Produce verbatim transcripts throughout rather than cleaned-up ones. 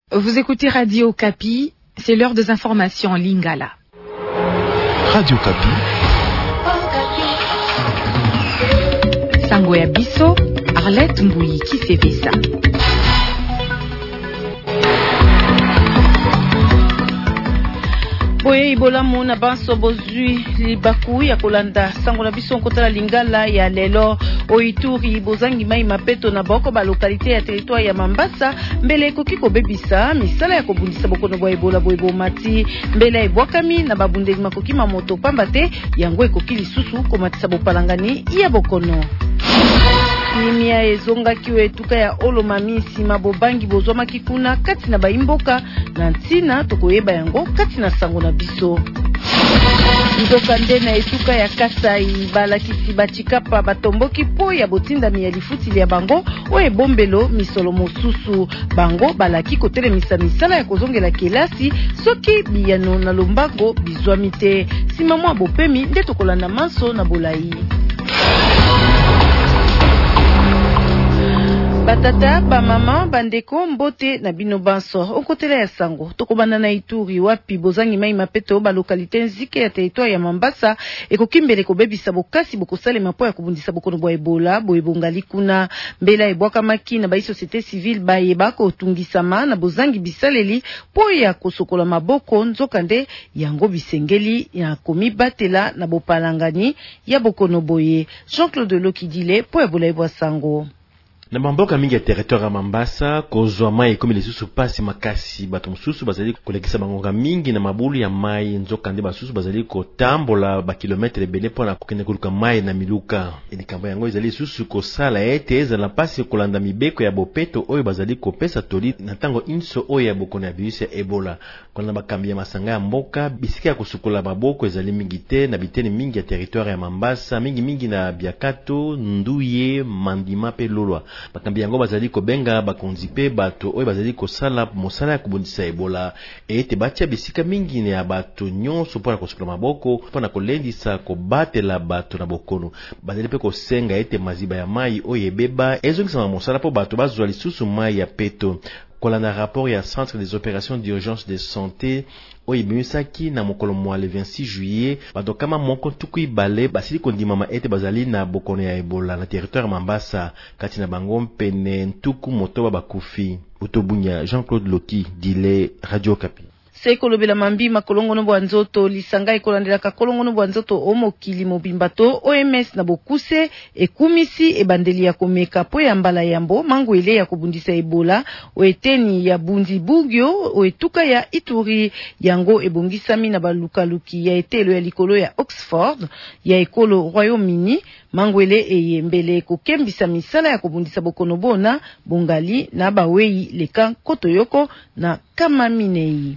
Vous écoutez Radio Kapi, c'est l'heure des informations en Lingala. Radio Kapi. Sango ya biso, Arlette Mbouyi Kisevesa. Boye ibola mona banso bozui libaku ya kolanda sango na biso nkota la Lingala ya lelo Oituri bozangi mai mapeto na boko ba localité ya territoire ya Mambasa mbele ekoki kobebisa misala ya kobundisa bokono bwa ebola boyebo mati mbele ebwakami na babundeli makoki mamoto pamba te yango ekoki lisusu komatisa bopalangani ya bokono. Nimia ezonga kiwe tuka ya olomami sima bobangi bozoma kikuna kati na baimboka na ntina tokoyeba yango kati na sango na biso. Ndoka ndena etuka ya Kasai balakisi bachikapa batomboki po ya botindami ya lifuti ya bango oye bombelo misolo mosusu bango balaki kotelemisa misala ya kozongela kelasi soki biyano na lombango bizwami te sima mwa bopemi nde tokolanda manso na bolai. Batata, ba mama, bandeko, mbote na bino banso. Okotela ya sango. Tokobanda na Ituri wapi bozangi mai mapeto ba lokalite nzike ya territoire ya Mambasa ekokimbele kobebisa bokasi bokosale mapo ya kobundisa bokono bwa ebola boyebongali kuna mbela ebwaka maki na ba société civile bayeba ko tungisama na bozangi bisaleli po ya kosokola maboko nzokande yango bisengeli ya komibatela na bopalangani ya bokono boye. Jean-Claude Lokidile po ebola ebwa sango. Na mamboka mingi ya territoire ya Mambasa kozwa mai komi lisusu pasi makasi bato mususu bazali kolekisa bangonga mingi na mabulu ya mai nzokande basusu bazali kotambola ba kilometre ebele pona kokende koluka mai na miluka elikambo yango ezali lisusu kosala ete ezala pasi kolanda mibeko ya bopeto oyo bazali kopesa toli na tango inso oyo ya bokono ya virus ya Ebola kolanda bakambi ya masanga ya mboka bisika ya kosukola maboko ezali mingi te na biteni mingi ya territoire ya Mambasa mingi mingi na Biakato, Nduye, Mandima pe Lolwa. Bakambi yango bazali kobenga bakonzi pe bato oyo bazali kosala mosala ya kubundisa Ebola ete batia bisika mingi ya bato nyonso mpona kosukola maboko mpona kolendisa kobatela bato na bokono bazali pe kosenga ete maziba ya mai oyo ebeba ezongisama mosala po bato bazwa lisusu mai ya peto. Kolanda rapport ya Centre des opérations d'urgence de santé oyo ebimisaki na mokolo mwa le vingt-six juillet bato kama moko tuku ibale basili kondimama ete bazali na bokono ya Ebola na territoire Mambasa kati na bango mpene ntuku motoba bakufi. Utobunya Jean-Claude Loki dile Radio Kapi. Seko lobela mambi makolongono bwa nzoto lisanga ekolandela ka kolongono bwa nzoto omokili mobimbato O M S na bokuse ekumisi ebandeli ya komeka po ya mbala yambo mangu ele ya kubundisa Ebola oeteni ya bundi bugyo oetuka ya Ituri yango ebongisami na balukaluki ya etelo ya likolo ya Oxford ya ekolo Royaume-Uni mangu ele eyembele kokembisa misala ya kubundisa bokono bona bongali na bawei leka kotoyoko na kamaminei.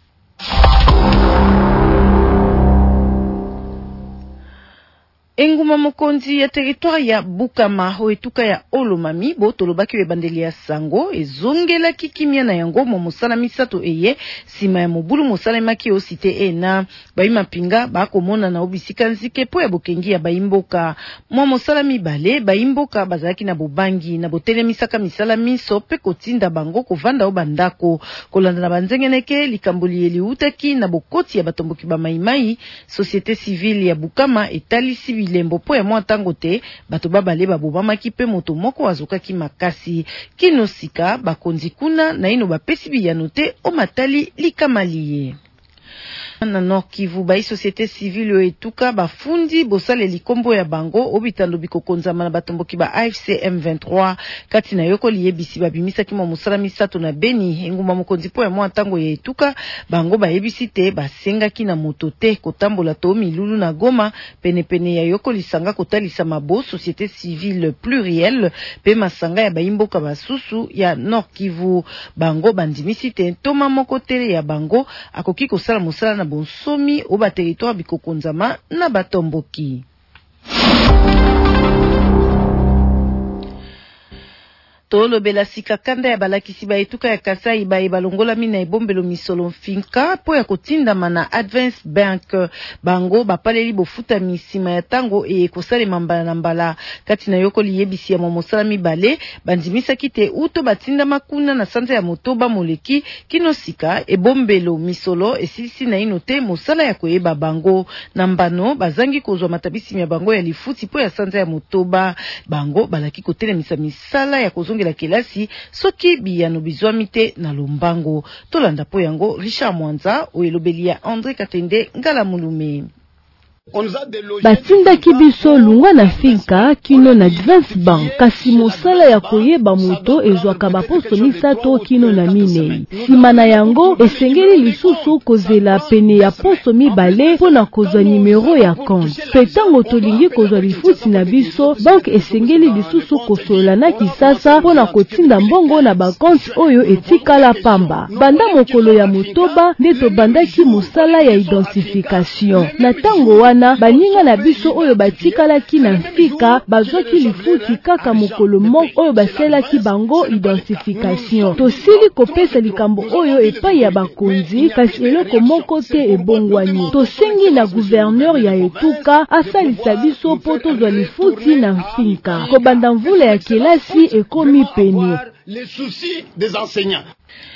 Enguma mokonzi ya territoire ya Bukama oetuka ya Olomami bo tolobaki ebandeli ya sango ezongela kikimia na yango mo mosala misato eye sima ya mobulu mosala maki o cité ena bayima pinga bakomona na obisika nzike po ya bokengi ya baimboka mo mosala mibale baimboka bazalaki na bobangi na botelemisaka misala miso pe kotinda bango kovanda obandako kolanda na banzengeneke likamboli eliutaki na bokoti ya batomboki ba maimai société civile ya Bukama etalisi bilembo po ya mwa tango te bato babale babobamaki pe moto moko azokaki makasi kinosika bakonzi kuna na ino bapesi biyano te o matali likamaliye. Na Nord Kivu ba société civile etuka bafundi bosale likombo ya bango obitando bikokonzama na batomboki ba A F C M vingt-trois kati na yoko liyebisi babimisa kimo musala misato na Beni enguma mokonzi po ya mwa tango ya etuka bango ba yebisi te basengaki na moto te kotambola to milulu na Goma pene pene ya yoko lisanga kotalisa mabo société civile plurielle pe masanga ya baimboka basusu ya Nord Kivu bango bandimisi te toma moko tele ya bango akoki kosala musala na bonsomi oba territoire bikokonzama na batomboki. Tolo bela sika kanda ya balakisi ba etuka ya Kasai ba ebalongola mina ebombelo misolo finka po ya kotinda mana Advance Bank bango bapaleli bofuta misima ya tango e kosale mambala na mbala kati na yoko liyebisi ya momosala mibale bandimisa kite uto batinda makuna na sanza ya motoba moleki kino sika ebombelo misolo esilisi na ino te mosala ya koyeba bango na mbano bazangi kozwa matabisi ya bango ya lifuti po ya sanza ya motoba bango balaki kotelemisa misala ya kozongela kelasi soki biyano bizwami te na lombango tolanda po yango Richard Mwanza oelobeli ya André Katende ngala mulume. Batindaki biso lungwa na finka kino na Advance Bank kasi mosala ya koyeba moto ezwaka baposo misato kino na minei. Sima na yango esengeli lisusu kozela pene ya poso mibale pona kozwa nimero ya compte. Petango tolingi kozwa lifuti na biso, bank esengeli lisusu kosola na kisasa pona kotinda mbongo na bakonte oyo etikala pamba. Banda mokolo ya motoba nde tobandaki mosala ya identification. Na tango wana baninga na biso oyo batikalaki na mfika bazwaki lifuti kaka mokolo moko oyo baselaki bango identification. Tosili kopesa likambo oyo epai ya bakonzi kasi eloko moko te ebongwani. Tosengi na gouverneur ya etuka asalisa biso po tozwa lifuti na mfika. Kobanda mvula ya kelasi ekomi pene. Les soucis des enseignants.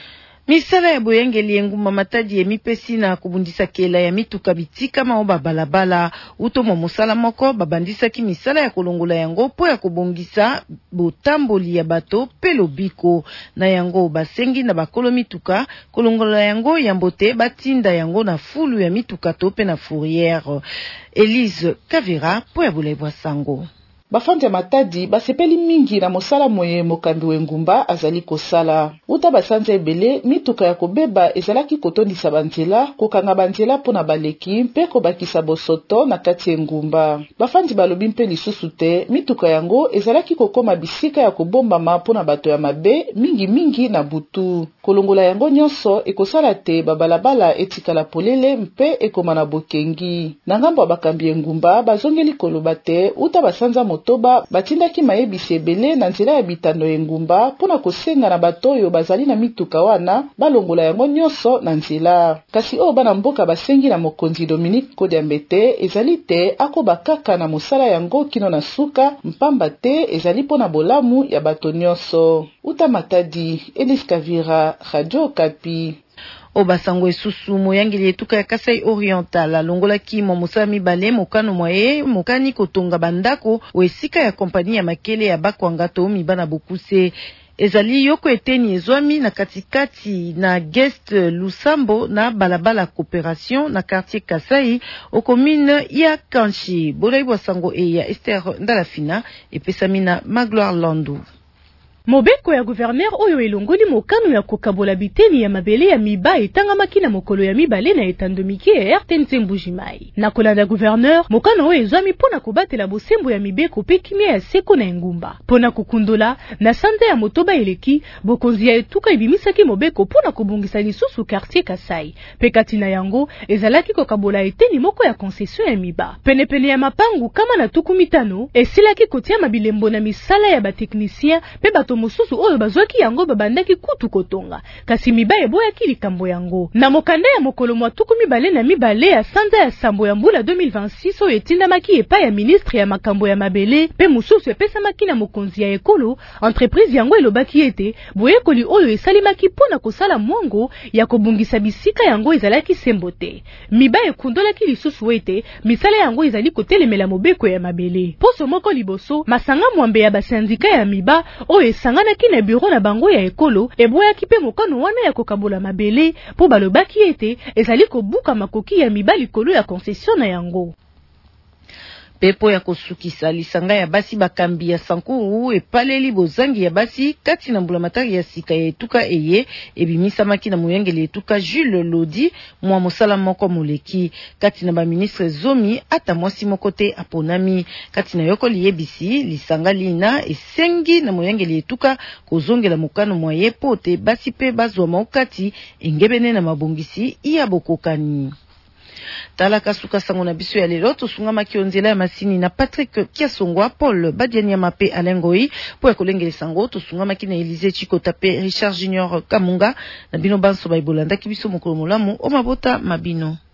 Misala ya boyangeli engumba matadi emipesi na kubundisa kela ya mituka bitika maoba balabala uto momosala moko babandisaki misala ya kolongola yango po ya kobongisa botamboli ya bato pelo biko na yango basengi na bakolo mituka kolongola yango yambote batinda yango na fulu ya mituka to pe na fourrière. Elise Kavira po ya bulebwa sango. Bafandi ya matadi basepeli mingi na mosala moye mokambi wengumba azali kosala. Uta basanza ebele mituka ya kobeba ezalaki kotondisa banzela, kokanga banzela pona baleki mpe kobakisa bosoto na kati engumba. Bafandi balobi mpe lisusu te mituka yango ezalaki kokoma bisika ya kobombama pona bato ya mabe mingi mingi na butu. Kolongola yango nyonso ekosala te babalabala etikala polele mpe ekoma na bokengi. Na ngambo ya bakambi engumba bazongeli koloba te uta basanza motoba batindaki mayebisi ebele na nzela ya bitando engumba pona kosenga na bato oyo bazali na mituka wana balongola yango nyonso na nzela. Kasi oyo bana mboka basengi na mokonzi Dominique Kodiambete ezali te akoba kaka na mosala yango kino na suka mpamba te ezali pona bolamu ya bato nyonso. Uta Matadi, Elise Kavira, Radio Okapi. Obasango esusu moyangeli etuka ya Kasai Oriental alongola ki momosala mibale mokano mwaye mokani kotonga bandako o esika ya kompani ya makele ya bakwanga to mibana bokuse. Ezali yoko eteni ezwami na katikati na Guest Lusambo na balabala Coopération na quartier Kasai o commune ya Kanchi. Bolaiwa sango e ya Esther Ndalafina epesamina Magloire Landu. Mobeko ya gouverneur oyo elongoli mokano ya kokabola biteni ya mabele ya miba etangamaki na mokolo ya mibale na etandomiki ya R T N C Mbujimai. Na kolanda gouverneur, mokano oyo ezwami pona kobatela bosembo ya mibeko pe kimia ya seko na engumba. Pona kukundola, na sanza ya motoba eleki, bokonzi ya etuka ibimisaki mobeko pona kubungisa lisusu quartier Kasai. Pe katina yango, ezalaki kokabola eteni moko ya concession ya miba. Penepene ya mapangu kama na tukumitano, esilaki kotia mabilembo na misala ya bateknisien pe bato mosusu oyo bazwaki yango babandaki kutu kotonga kasi miba eboyaki likambo yango na mokanda ya mokolo mwa tuku mibale na mibale ya sanza ya sambo ya mbula deux mille vingt-six oyo etindamaki epai ya ministre ya makambo ya mabele pe mosusu epesamaki na mokonzi ya ekolo entreprise yango elobaki ete boyekoli oyo esalimaki pona kosala mwango ya kobungisa bisika yango ezalaki sembo te miba ekundolaki lisusu ete misala yango ezali kotelemela mobeko ya mabele poso moko liboso masanga mwambe ya basindika ya miba oyo sanganaki na bureau na bango ya ekolo eboyaki pe mokano wana ya kokabola mabele po balobaki ete ezali kobuka makoki ya mibali likolo ya concession na yango. Pepo ya kosukisa lisanga ya basi bakambi ya Sankuru epaleli bozangi ya basi kati na mbulamatari ya sika ya etuka eye ebimisamaki na moyangeli etuka Jules Lodi mwa mosala moko moleki kati na ba ministre zomi ata mwasi moko te aponami kati na yoko liyebisi lisanga lina esengi na moyangeli etuka kozongela mokano mwaye pote basi pe bazwa maokati engebene na mabongisi iya bokokani. Tala kasuka sango na biso ya lelo tosungama kionzela ya masini na Patrick Kiasongwa, Paul Badianyama pe Alengoi po ya kolengele sango tosungama ki na Elise Chikota pe Richard Junior Kamunga na bino banso baibolanda ki biso mokolo molamu o mabota mabino.